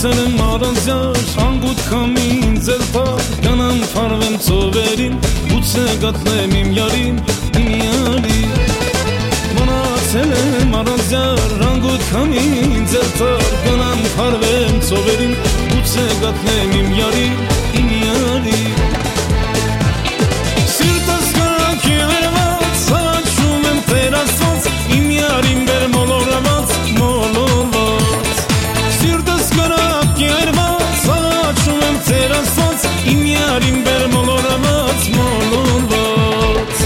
Մնացել եմ առանձյար անգութ քամին ձեր տակ Գնամ փարվեմ ծովերին Գուցե գտնեմ իմ յարին Իմ յարին Մնացել եմ առանձյար անգութ քամին ձեր տակ Գնամ փարվեմ ծովերին Գուցե գտնեմ իմ յարին Իմ յարին Սիրտս կրակ երված Հաչում եմ Տեր Աստված Իմ յարին բեր մոլորված Մոլորված Սիրտս կրակ երված Հաչում եմ Տեր Աստված Իմ յարին բեր մոլորված Մոլորված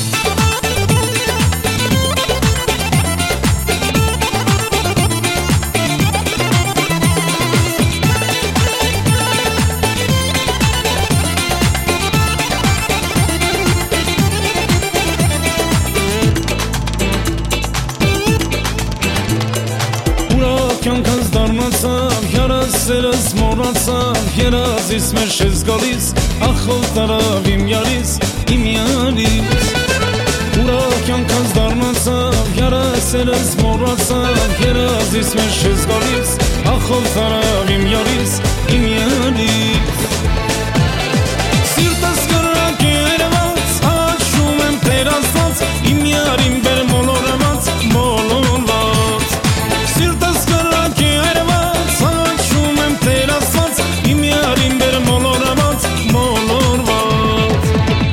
Կյանքս դարմացավ, հյարասերս մորացավ Երազիս մեր շեզ գալիս, ախով տարավ իմ յարիս, իմ յարիս Ուրա կյանքս դարմացավ, հյարասերս մորացավ Երազիս մեր շեզ գալիս, ախով տարավ իմ յարիս, իմ յարիս Սիրտս կրակ երված, հաչում եմ Տեր Աստված Իմ յարին բեր մոլորված, մոլորված Սիրտս կրակ երված, հաչում եմ Տեր Աստված Իմ յարին բեր մոլորված, մոլորված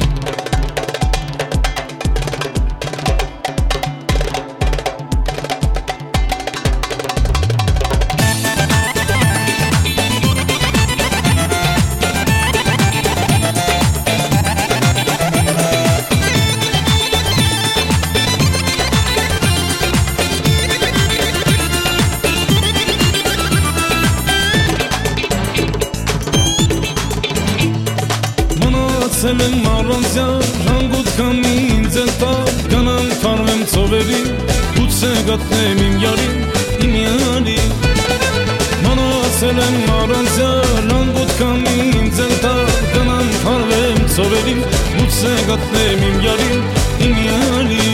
Մնացել եմ առանձյար անգութ քամին ձեր տակ Գնամ փարվեմ ծովերին Գուցե գտնեմ իմ յարին, իմ յարին Մնացել եմ առանձյար անգութ քամին ձեր տակ Գնամ փարվեմ ծովերին Գուցե գտնեմ իմ յարին, իմ յարին